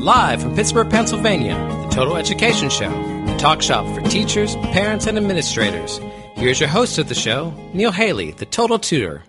Live from Pittsburgh, Pennsylvania, the Total Education Show, the talk shop for teachers, parents, and administrators. Here's your host of the show, Neil Haley, the Total Tutor.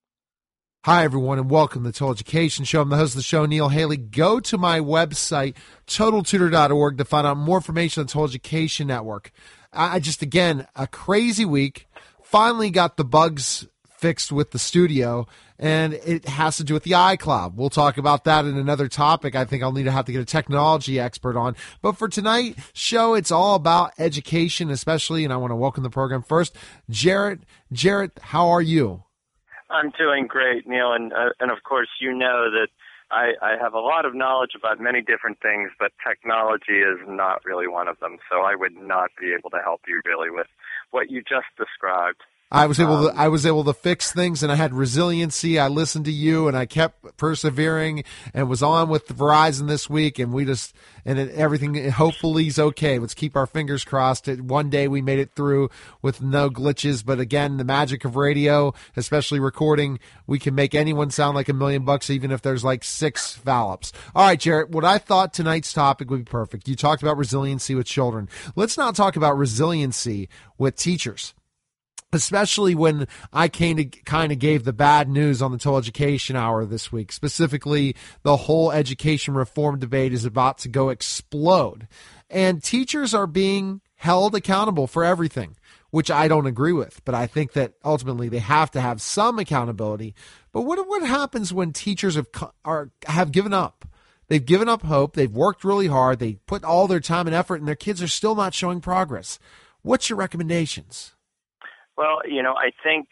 Hi, everyone, and welcome to the Total Education Show. I'm the host of the show, Neil Haley. Go to my website, TotalTutor.org, to find out more information on the Total Education Network. Again, a crazy week. Finally got the bugs fixed with the studio, and it has to do with the iCloud. We'll talk about that in another topic. I think I'll have to get a technology expert on. But for tonight's show, it's all about education, especially, and I want to welcome the program first, Jarrett. Jarrett, how are you? I'm doing great, Neil, and of course you know that I have a lot of knowledge about many different things, but technology is not really one of them, so I would not be able to help you really with what you just described. I was able to fix things, and I had resiliency. I listened to you, and I kept persevering, and was on with Verizon this week, and everything hopefully is okay. Let's keep our fingers crossed. One day we made it through with no glitches, but again, the magic of radio, especially recording, we can make anyone sound like $1 million, even if there's like 6 foul-ups. All right, Jarrett, what I thought tonight's topic would be perfect. You talked about resiliency with children. Let's now talk about resiliency with teachers. Especially when I kind of gave the bad news on the Total Education Hour this week. Specifically, the whole education reform debate is about to go explode. And teachers are being held accountable for everything, which I don't agree with. But I think that ultimately they have to have some accountability. But what happens when teachers have given up? They've given up hope. They've worked really hard. They put all their time and effort, and their kids are still not showing progress. What's your recommendations? Well, I think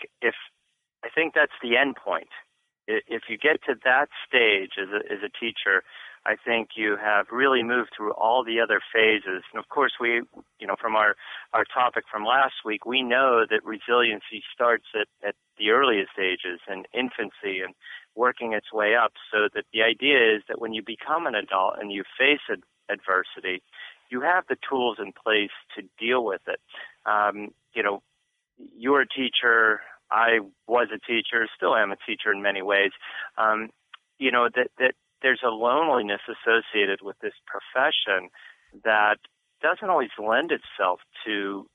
that's the end point. If you get to that stage as a teacher, I think you have really moved through all the other phases. And of course, from our topic from last week, we know that resiliency starts at the earliest stages and infancy and working its way up. So that the idea is that when you become an adult and you face adversity, you have the tools in place to deal with it. You're a teacher. I was a teacher, still am a teacher in many ways. That there's a loneliness associated with this profession that doesn't always lend itself to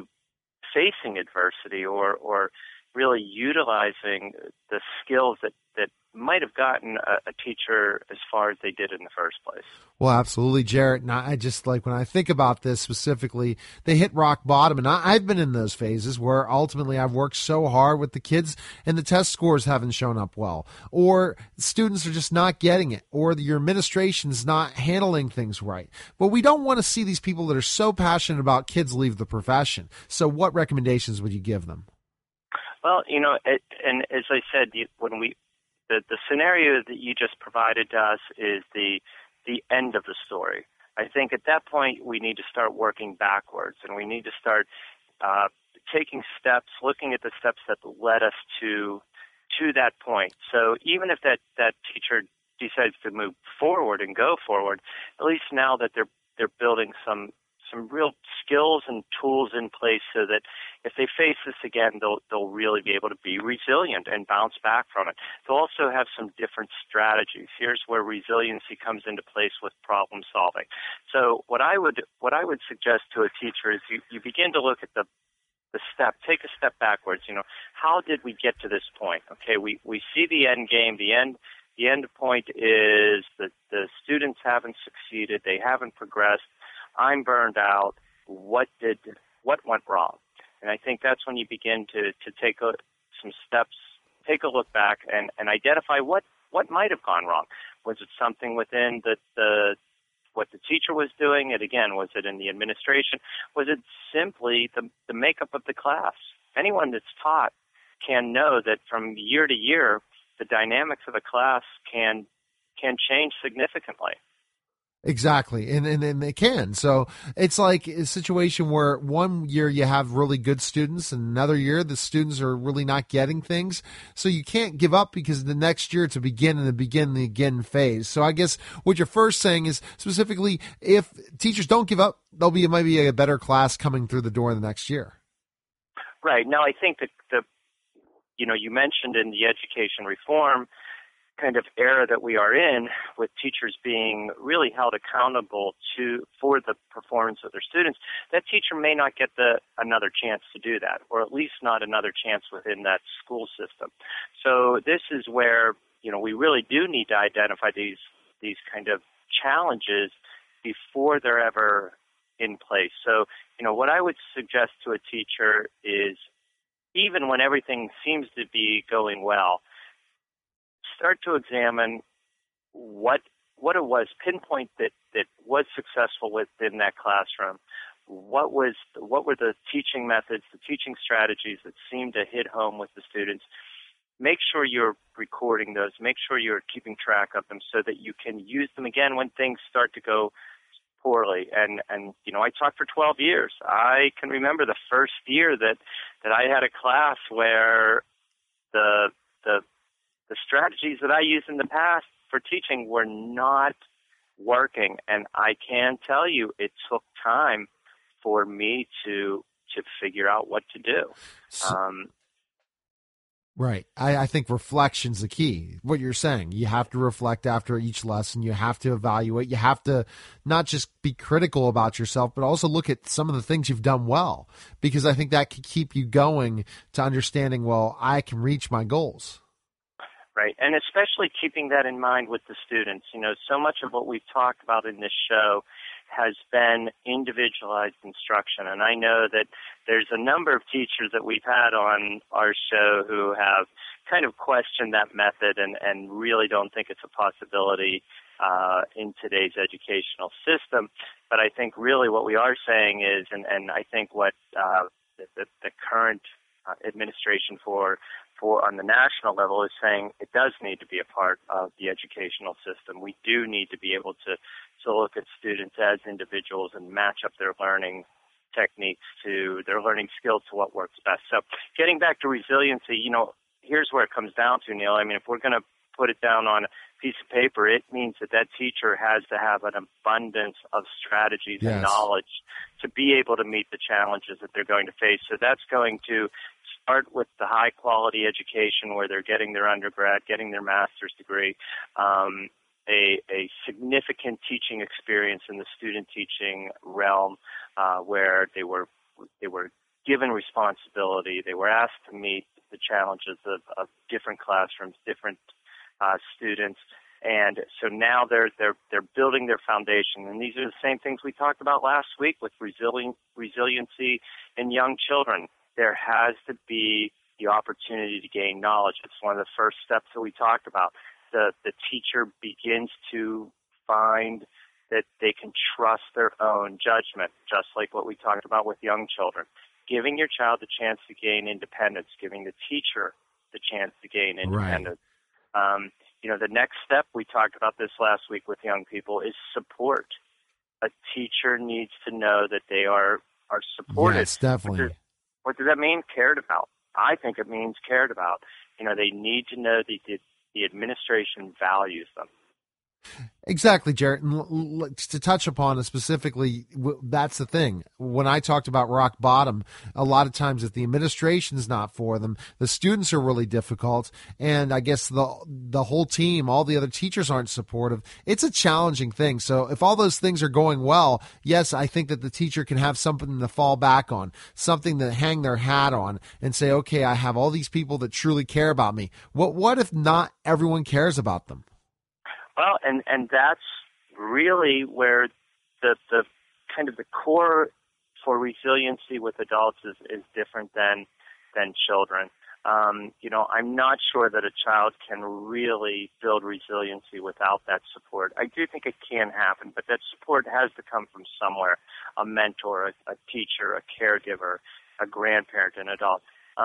facing adversity or really utilizing the skills that might have gotten a teacher as far as they did in the first place. Well, absolutely, Jarrett. And I just when I think about this specifically, they hit rock bottom. And I've been in those phases where ultimately I've worked so hard with the kids and the test scores haven't shown up well, or students are just not getting it, or your administration's not handling things right. But we don't want to see these people that are so passionate about kids leave the profession. So what recommendations would you give them? Well, and as I said, the scenario that you just provided to us is the end of the story. I think at that point we need to start working backwards, and we need to start taking steps, looking at the steps that led us to that point. So even if that teacher decides to move forward and go forward, at least now that they're building some real skills and tools in place so that if they face this again, they'll really be able to be resilient and bounce back from it. They'll also have some different strategies. Here's where resiliency comes into place with problem solving. So what I would suggest to a teacher is you begin to look at the step, take a step backwards. How did we get to this point? Okay, we see the end game. The end point is that the students haven't succeeded. They haven't progressed. I'm burned out. What went wrong? And I think that's when you begin to take some steps, take a look back, and identify what might have gone wrong. Was it something within what the teacher was doing? And again, was it in the administration? Was it simply the makeup of the class? Anyone that's taught can know that from year to year, the dynamics of a class can change significantly. Exactly, and they can. So it's like a situation where one year you have really good students, and another year the students are really not getting things. So you can't give up, because the next year it's a begin the again phase. So I guess what you're first saying is specifically, if teachers don't give up, there'll be maybe a better class coming through the door the next year. Right. Now I think that you mentioned in the education reform kind of era that we are in, with teachers being really held accountable for the performance of their students, that teacher may not get another chance to do that, or at least not another chance within that school system. So this is where, we really do need to identify these kind of challenges before they're ever in place. So, what I would suggest to a teacher is, even when everything seems to be going well, start to examine what it was, pinpoint that was successful within that classroom. What were the teaching methods, the teaching strategies that seemed to hit home with the students? Make sure you're recording those. Make sure you're keeping track of them so that you can use them again when things start to go poorly. And I taught for 12 years. I can remember the first year that I had a class where the strategies that I used in the past for teaching were not working. And I can tell you it took time for me to figure out what to do. Right. I think reflection's the key. What you're saying, you have to reflect after each lesson. You have to evaluate. You have to not just be critical about yourself, but also look at some of the things you've done well, because I think that could keep you going to understanding, well, I can reach my goals. Right. And especially keeping that in mind with the students. So much of what we've talked about in this show has been individualized instruction. And I know that there's a number of teachers that we've had on our show who have kind of questioned that method and really don't think it's a possibility in today's educational system. But I think really what we are saying is, and I think what the current administration for on the national level is saying, it does need to be a part of the educational system. We do need to be able to look at students as individuals and match up their learning techniques to their learning skills to what works best. So getting back to resiliency, here's where it comes down to, Neil. I mean, if we're going to put it down on a piece of paper, it means that teacher has to have an abundance of strategies and knowledge to be able to meet the challenges that they're going to face. So that's going to start with the high-quality education where they're getting their undergrad, getting their master's degree, a significant teaching experience in the student teaching realm where they were given responsibility. They were asked to meet the challenges of different classrooms, different students. And so now they're building their foundation. And these are the same things we talked about last week with resiliency in young children. There has to be the opportunity to gain knowledge. It's one of the first steps that we talked about. The teacher begins to find that they can trust their own judgment, just like what we talked about with young children. Giving your child the chance to gain independence, giving the teacher the chance to gain independence. Right. The next step, we talked about this last week with young people, is support. A teacher needs to know that they are supported. Yes, definitely. What does that mean? Cared about. I think it means cared about. They need to know that the administration values them. Exactly, Jarrett. And to touch upon it specifically, that's the thing. When I talked about rock bottom, a lot of times if the administration's not for them, the students are really difficult, and I guess the whole team, all the other teachers aren't supportive. It's a challenging thing. So if all those things are going well, yes, I think that the teacher can have something to fall back on, something to hang their hat on and say, okay, I have all these people that truly care about me. What if not everyone cares about them? Well, and that's really where the kind of the core for resiliency with adults is different than children. I'm not sure that a child can really build resiliency without that support. I do think it can happen, but that support has to come from somewhere: a mentor, a teacher, a caregiver, a grandparent, an adult.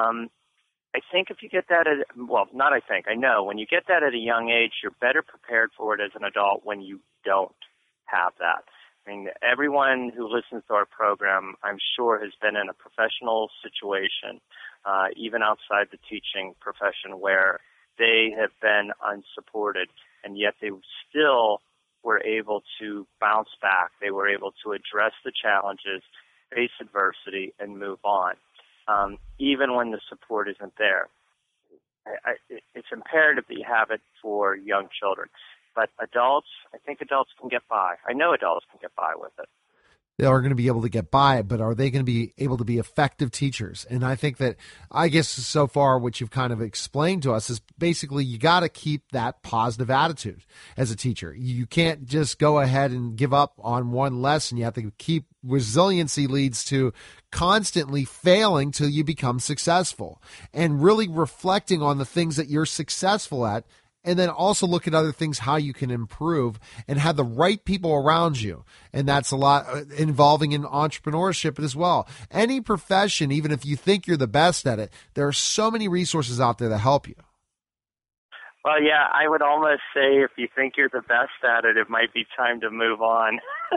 I think if you get that I know when you get that at a young age, you're better prepared for it as an adult when you don't have that. I mean, everyone who listens to our program, I'm sure, has been in a professional situation, even outside the teaching profession, where they have been unsupported, and yet they still were able to bounce back. They were able to address the challenges, face adversity, and move on. Even when the support isn't there. it's imperative that you have it for young children. But adults, I think adults can get by. I know adults can get by with it. They are going to be able to get by, but are they going to be able to be effective teachers? And I think that, I guess so far what you've kind of explained to us is basically you got to keep that positive attitude as a teacher. You can't just go ahead and give up on one lesson. You have to keep resiliency leads to constantly failing till you become successful and really reflecting on the things that you're successful at. And then also look at other things, how you can improve and have the right people around you. And that's a lot involving in entrepreneurship as well. Any profession, even if you think you're the best at it, there are so many resources out there that help you. Well, yeah, I would almost say if you think you're the best at it, it might be time to move on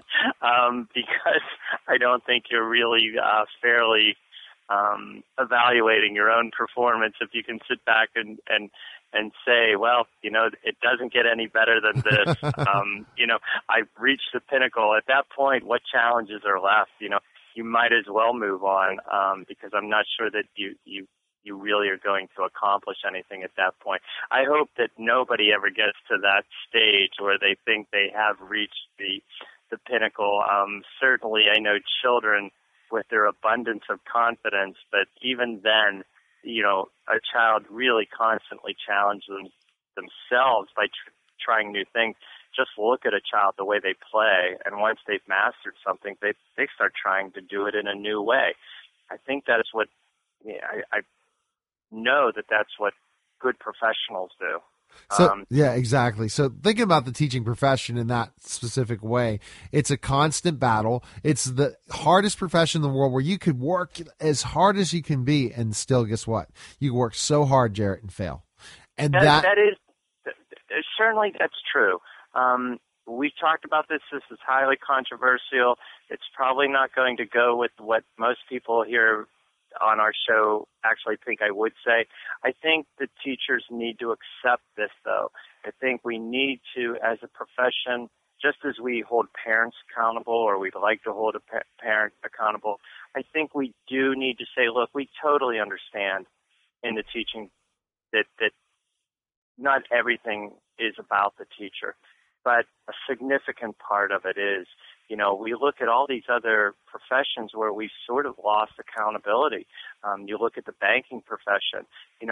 because I don't think you're really fairly evaluating your own performance if you can sit back and say, well, it doesn't get any better than this. I've reached the pinnacle. At that point, what challenges are left? You might as well move on because I'm not sure that you really are going to accomplish anything at that point. I hope that nobody ever gets to that stage where they think they have reached the pinnacle. Certainly, I know children with their abundance of confidence, but even then, a child really constantly challenges themselves by trying new things. Just look at a child, the way they play, and once they've mastered something, they start trying to do it in a new way. I think that is what I know that's what good professionals do. So, yeah, exactly. So thinking about the teaching profession in that specific way, it's a constant battle. It's the hardest profession in the world where you could work as hard as you can be and still, guess what? You can work so hard, Jarrett, and fail. And that is certainly, that's true. We've talked about this. This is highly controversial. It's probably not going to go with what most people here on our show actually think I would say. I think the teachers need to accept this, though. I think we need to, as a profession, just as we hold parents accountable, or we'd like to hold a parent accountable, I think we do need to say, look, we totally understand in the teaching that not everything is about the teacher, but a significant part of it is, we look at all these other professions where we've sort of lost accountability. You look at the banking profession,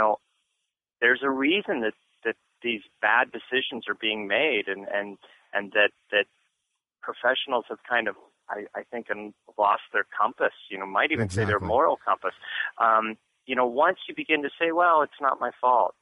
there's a reason that these bad decisions are being made and that professionals have kind of, I think, lost their compass, might even say their moral compass. Once you begin to say, well, it's not my fault.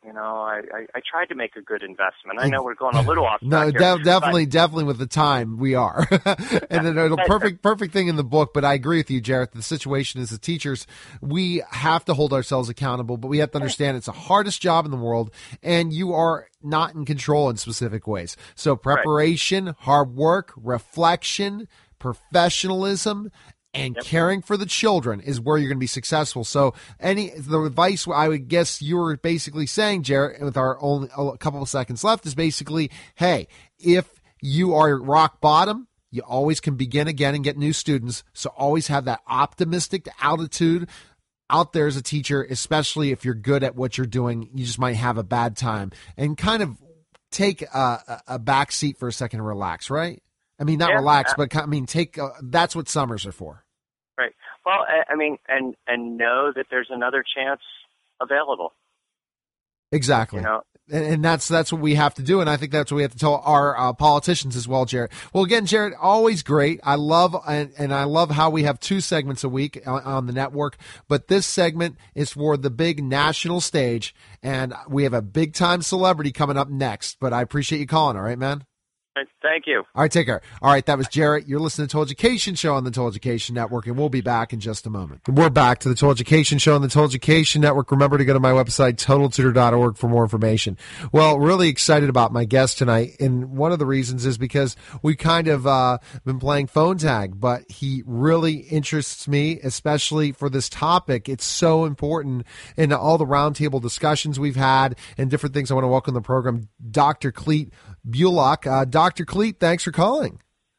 I tried to make a good investment. I know we're going a little off track here, definitely with the time we are. And then the perfect thing in the book, but I agree with you, Jarrett. The situation is the teachers, we have to hold ourselves accountable, but we have to understand it's the hardest job in the world, and you are not in control in specific ways. So preparation, hard work, reflection, professionalism, and caring for the children is where you're going to be successful. So the advice I would guess you were basically saying, Jarrett, with our only a couple of seconds left, is basically, hey, if you are at rock bottom, you always can begin again and get new students. So always have that optimistic attitude out there as a teacher, especially if you're good at what you're doing. You just might have a bad time, and kind of take a back seat for a second and relax, right? I mean, not relax, but that's what summers are for. Right. Well, I mean, and know that there's another chance available. Exactly. And that's what we have to do, and I think that's what we have to tell our politicians as well, Jarrett. Well, again, Jarrett, always great. I love and I love how we have 2 segments a week on the network, but this segment is for the big national stage, and we have a big-time celebrity coming up next, but I appreciate you calling, all right, man? Thank you. All right, take care. All right, that was Jarrett. You're listening to the Total Education Show on the Total Education Network, and we'll be back in just a moment. We're back to the Total Education Show on the Total Education Network. Remember to go to my website, TotalTutor.org, for more information. Well, really excited about my guest tonight, and one of the reasons is because we kind of been playing phone tag, but he really interests me, especially for this topic. It's so important in all the roundtable discussions we've had and different things. I want to welcome the program, Dr. Clete Bulock. Dr. Clete, thanks for calling.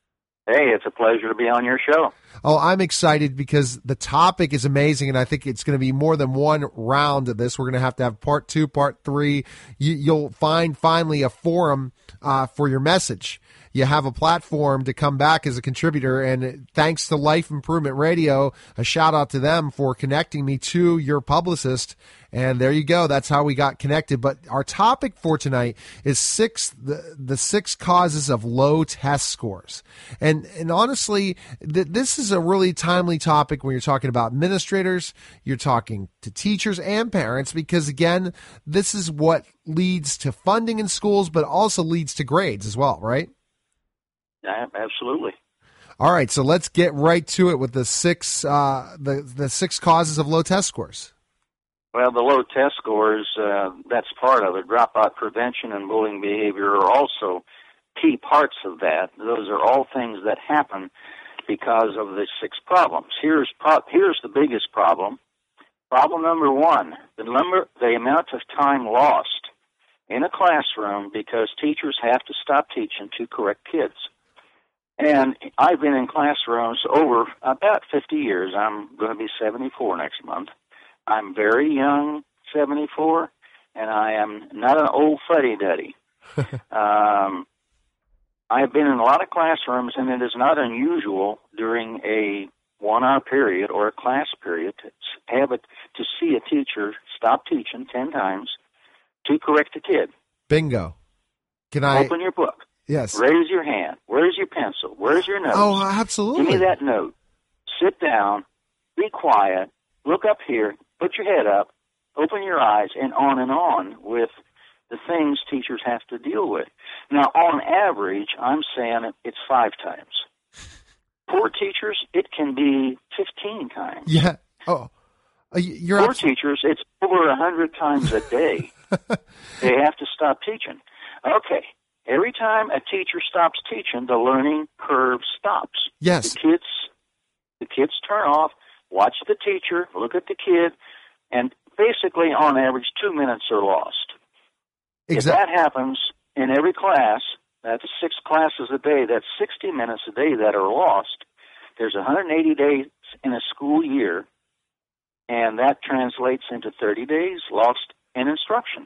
Hey, it's a pleasure to be on your show. Oh, I'm excited because the topic is amazing, and I think it's going to be more than one round of this. We're going to have part 2, part 3. You'll find finally a forum for your message. You have a platform to come back as a contributor, and thanks to Life Improvement Radio, a shout out to them for connecting me to your publicist. And there you go. That's how we got connected. But our topic for tonight is the 6 causes of low test scores. And honestly, this is a really timely topic when you're talking about administrators, you're talking to teachers and parents, because again, this is what leads to funding in schools, but also leads to grades as well, right? Absolutely. All right, so let's get right to it with the 6 causes of low test scores. Well, the low test scores, that's part of it. Dropout prevention and bullying behavior are also key parts of that. Those are all things that happen because of the 6 problems. Here's the biggest problem. Problem number 1, the amount of time lost in a classroom because teachers have to stop teaching to correct kids. And I've been in classrooms over about 50 years. I'm going to be 74 next month. I'm very young, 74, and I am not an old fuddy-duddy. I've been in a lot of classrooms, and it is not unusual during a 1-hour period or a class period to see a teacher stop teaching 10 times to correct a kid. Bingo. Can I open your book? Yes. Raise your hand. Where's your pencil? Where's your notes? Oh, absolutely. Give me that note. Sit down. Be quiet. Look up here. Put your head up. Open your eyes, and on with the things teachers have to deal with. Now, on average, I'm saying it's 5 times. Poor teachers, it can be 15 times. Yeah. Oh, you're Poor teachers, it's over 100 times a day. They have to stop teaching. Okay. Every time a teacher stops teaching, the learning curve stops. Yes. The kids turn off, watch the teacher, look at the kid, and basically, on average, 2 minutes are lost. Exactly. If that happens in every class, that's 6 classes a day, that's 60 minutes a day that are lost. There's 180 days in a school year, and that translates into 30 days lost in instruction.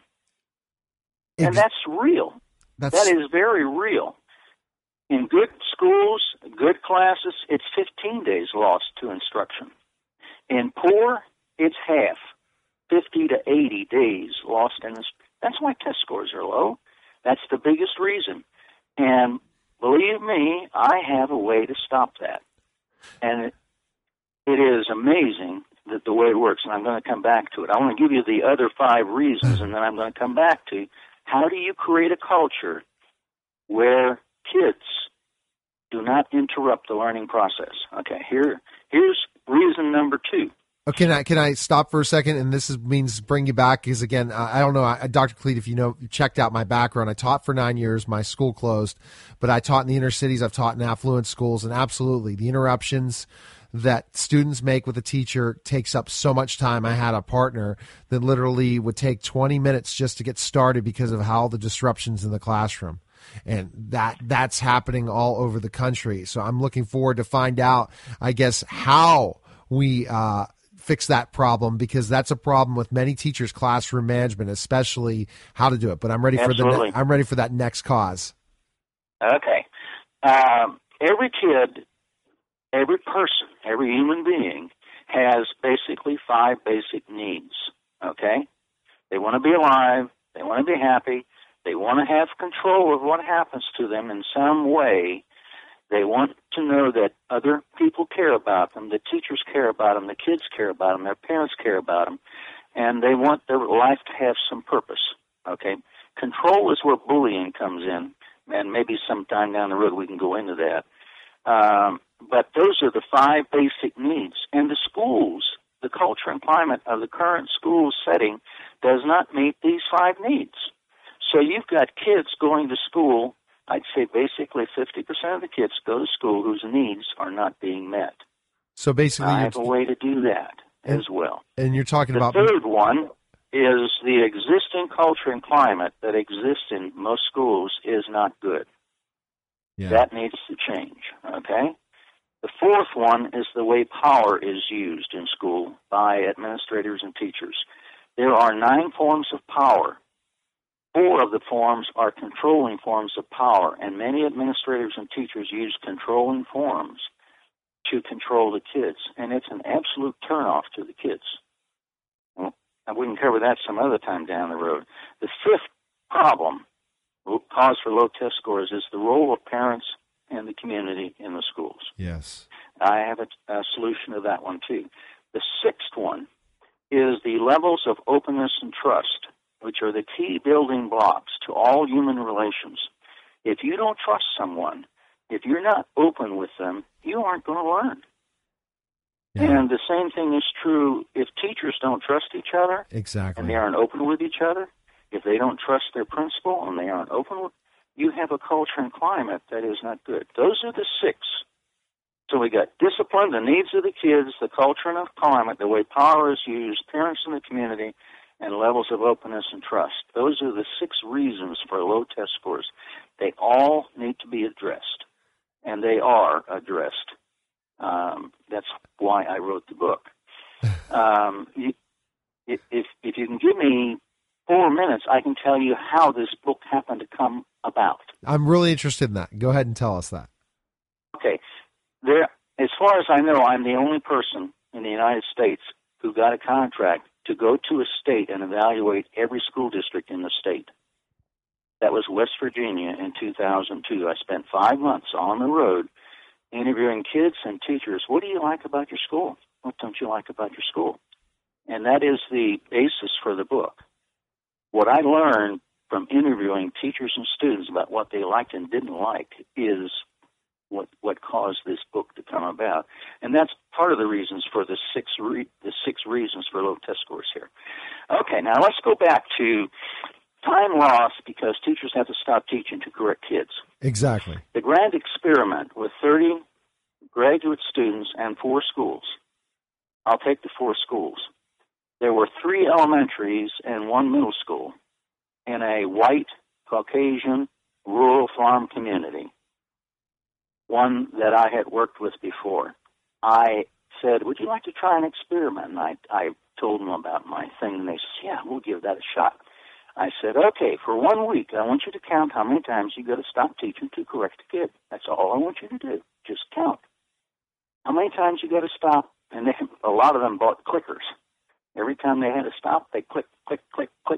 And that's real. That is very real. In good schools, good classes, it's 15 days lost to instruction. In poor, it's half, 50 to 80 days lost in instruction. That's why test scores are low. That's the biggest reason. And believe me, I have a way to stop that. And it is amazing that the way it works, and I'm going to come back to it. I want to give you the other 5 reasons, and then I'm going to come back to how do you create a culture where kids do not interrupt the learning process. Okay, here's reason number 2. Okay, can I stop for a second? And this means bring you back because, again, I don't know, Dr. Cleet, if you checked out my background. I taught for 9 years. My school closed, but I taught in the inner cities. I've taught in affluent schools, and absolutely, the interruptions that students make with a teacher takes up so much time. I had a partner that literally would take 20 minutes just to get started because of how the disruptions in the classroom. And that's happening all over the country. So I'm looking forward to find out, I guess, how we fix that problem, because that's a problem with many teachers' classroom management, especially how to do it. But I'm ready I'm ready for that next cause. Okay. Every kid, every person, every human being has basically 5 basic needs. Okay? They want to be alive. They want to be happy. They want to have control of what happens to them in some way. They want to know that other people care about them, the teachers care about them, the kids care about them, their parents care about them, and they want their life to have some purpose. Okay? Control is where bullying comes in, and maybe sometime down the road we can go into that. But those are the 5 basic needs. And the schools, the culture and climate of the current school setting does not meet these 5 needs. So you've got kids going to school, I'd say basically 50% of the kids go to school whose needs are not being met. So basically, I have a way to do that as well. And you're talking about... The third one is the existing culture and climate that exists in most schools is not good. Yeah. That needs to change, okay? The fourth one is the way power is used in school by administrators and teachers. There are 9 forms of power. 4 of the forms are controlling forms of power, and many administrators and teachers use controlling forms to control the kids, and it's an absolute turnoff to the kids. Well, we can cover that some other time down the road. The 5th problem, cause for low test scores, is the role of parents and the community in the schools. Yes. I have a solution to that one, too. The 6th one is the levels of openness and trust, which are the key building blocks to all human relations. If you don't trust someone, if you're not open with them, you aren't going to learn. Yeah. And the same thing is true if teachers don't trust each other. Exactly. And they aren't open with each other. If they don't trust their principal and they aren't open with, you have a culture and climate that is not good. Those are the 6. So we got discipline, the needs of the kids, the culture and the climate, the way power is used, parents in the community, and levels of openness and trust. Those are the 6 reasons for low test scores. They all need to be addressed, and they are addressed. That's why I wrote the book. If you can give me 4 minutes, I can tell you how this book happened to come about. I'm really interested in that. Go ahead and tell us that. Okay. As far as I know, I'm the only person in the United States who got a contract to go to a state and evaluate every school district in the state. That was West Virginia in 2002. I spent 5 months on the road interviewing kids and teachers. What do you like about your school? What don't you like about your school? And that is the basis for the book. What I learned from interviewing teachers and students about what they liked and didn't like is what caused this book to come about. And that's part of the reasons for the 6 reasons for low test scores here. Okay, now let's go back to time lost because teachers have to stop teaching to correct kids. Exactly. The grand experiment with 30 graduate students and 4 schools. I'll take the 4 schools. There were 3 elementaries and 1 middle school in a white, Caucasian, rural farm community, one that I had worked with before. I said, would you like to try an experiment? And I told them about my thing, and they said, yeah, we'll give that a shot. I said, okay, for 1 week, I want you to count how many times you got to stop teaching to correct a kid. That's all I want you to do. Just count. How many times you got to stop? And a lot of them bought clickers. Every time they had to stop, they click, click, click, click.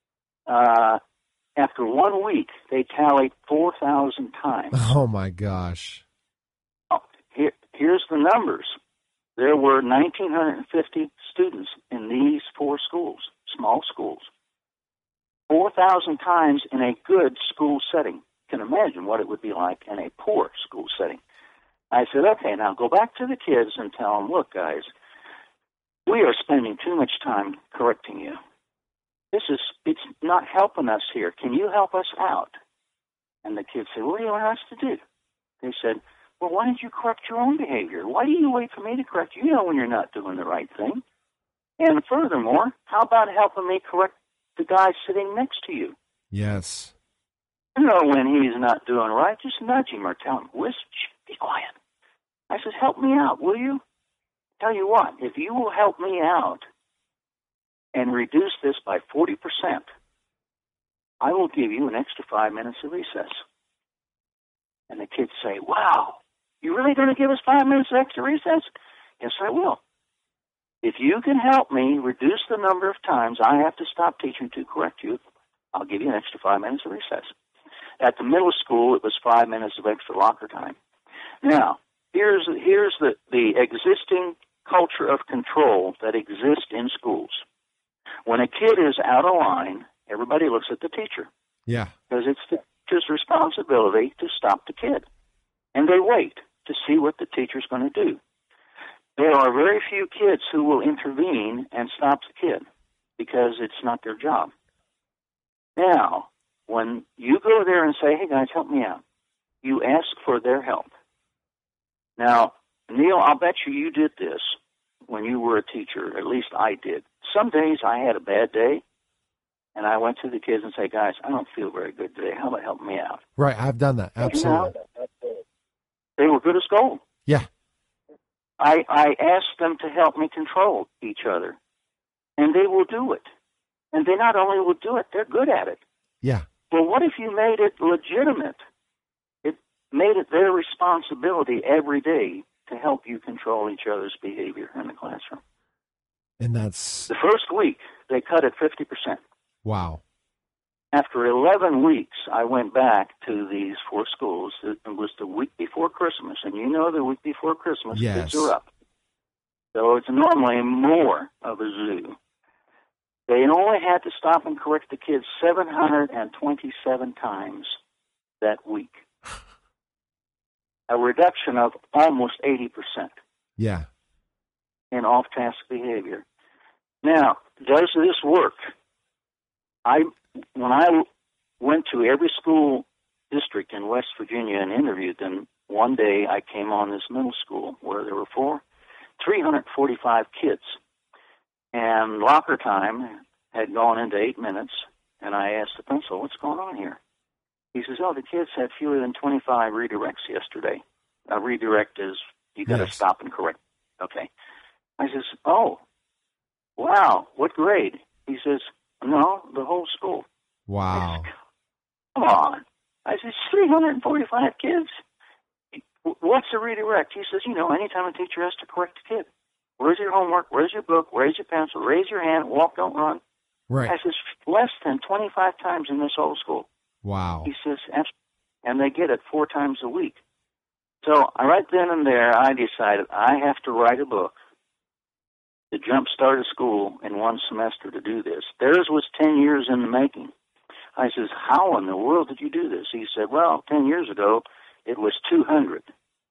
After 1 week, they tallied 4,000 times. Oh, my gosh. Here's the numbers. There were 1,950 students in these 4 schools, small schools. 4,000 times in a good school setting. You can imagine what it would be like in a poor school setting. I said, okay, now go back to the kids and tell them, look, guys, we are spending too much time correcting you. It's not helping us here. Can you help us out? And the kids said, what do you want us to do? They said, well, why don't you correct your own behavior? Why do you wait for me to correct you? You know when you're not doing the right thing. And furthermore, how about helping me correct the guy sitting next to you? Yes. You know when he's not doing right, just nudge him or tell him, be quiet. I said, help me out, will you? Tell you what, if you will help me out and reduce this by 40%, I will give you an extra 5 minutes of recess. And the kids say, wow, you really going to give us 5 minutes of extra recess? Yes, I will. If you can help me reduce the number of times I have to stop teaching to correct you, I'll give you an extra 5 minutes of recess. At the middle school, it was 5 minutes of extra locker time. Now, here's the existing culture of control that exists in schools. When a kid is out of line, everybody looks at the teacher. Yeah. Because it's the teacher's responsibility to stop the kid. And they wait to see what the teacher's going to do. There are very few kids who will intervene and stop the kid because it's not their job. Now, when you go there and say, hey, guys, help me out, you ask for their help. Now, Neil, I'll bet you did this when you were a teacher. At least I did. Some days I had a bad day, and I went to the kids and said, guys, I don't feel very good today. How about helping me out? Right, I've done that. Absolutely. They were good as gold. Yeah. I asked them to help me control each other, and they will do it. And they not only will do it, they're good at it. Yeah. Well, what if you made it legitimate? It made it their responsibility every day to help you control each other's behavior in the classroom. And that's... The first week, they cut it 50%. Wow. After 11 weeks, I went back to these 4 schools. It was the week before Christmas, and you know the week before Christmas, yes. Kids are up. So it's normally more of a zoo. They only had to stop and correct the kids 727 times that week. A reduction of almost 80%. Yeah. In off-task behavior. Now, does this work? When I went to every school district in West Virginia and interviewed them, one day I came on this middle school where there were 345 kids. And locker time had gone into 8 minutes, and I asked the principal, what's going on here? He says, the kids had fewer than 25 redirects yesterday. A redirect is you got to yes. stop and correct. Okay. I says, wow, what grade? He says, no, the whole school. Wow. I said, come on. I said, 345 kids. What's a redirect? He says, anytime a teacher has to correct a kid. Where's your homework? Where's your book? Where's your pencil? Raise your hand. Walk, don't run. Right. I says, less than 25 times in this whole school. Wow. He says, and they get it 4 times a week. So right then and there, I decided I have to write a book to jumpstart a school in 1 semester to do this. Theirs was 10 years in the making. I says, how in the world did you do this? He said, 10 years ago, it was 200.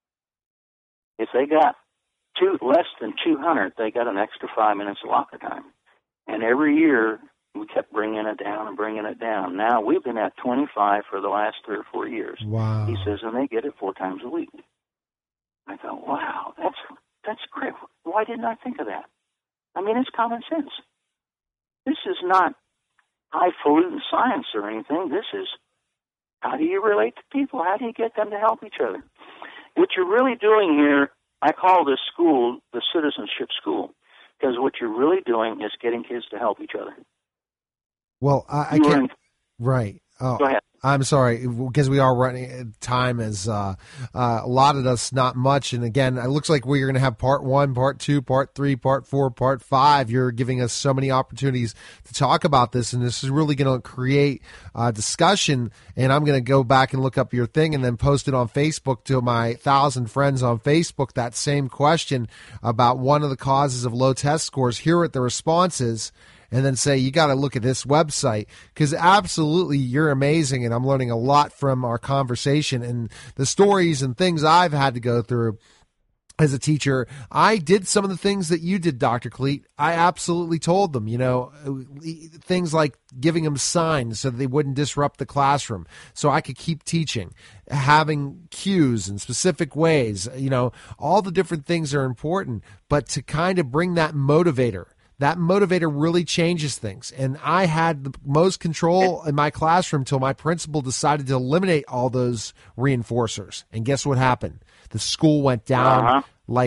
If they got less than 200, they got an extra 5 minutes of locker time. And every year, we kept bringing it down and bringing it down. Now, we've been at 25 for the last 3 or 4 years. Wow. He says, and they get it 4 times a week. I thought, wow, that's great. Why didn't I think of that? I mean, it's common sense. This is not highfalutin science or anything. This is how do you relate to people? How do you get them to help each other? What you're really doing here, I call this school the citizenship school, because what you're really doing is getting kids to help each other. Well, I can't. Right. Oh, go ahead. I'm sorry, because we are running. Time is allotted us not much. And again, it looks like we're going to have part 1, part 2, part 3, part 4, part 5. You're giving us so many opportunities to talk about this, and this is really going to create discussion. And I'm going to go back and look up your thing and then post it on Facebook to my 1,000 friends on Facebook, that same question about one of the causes of low test scores. Here are the responses. And then say, you got to look at this website, because absolutely you're amazing. And I'm learning a lot from our conversation and the stories and things I've had to go through as a teacher. I did some of the things that you did, Dr. Cleet. I absolutely told them, things like giving them signs so that they wouldn't disrupt the classroom so I could keep teaching, having cues in specific ways, all the different things are important, but to kind of bring that motivator really changes things. And I had the most control in my classroom until my principal decided to eliminate all those reinforcers. And guess what happened? The school went down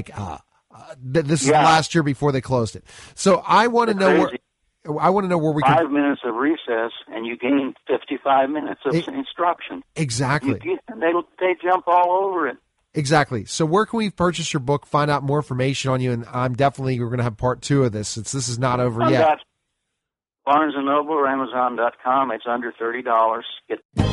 this is the last year before they closed it. So I want to know where we can. 5 minutes of recess, and you gain 55 minutes of instruction. Exactly. They jump all over it. Exactly. So where can we purchase your book, find out more information on you? And we're going to have part 2 of this since this is not over yet. Barnes & Noble or Amazon.com. It's under $30.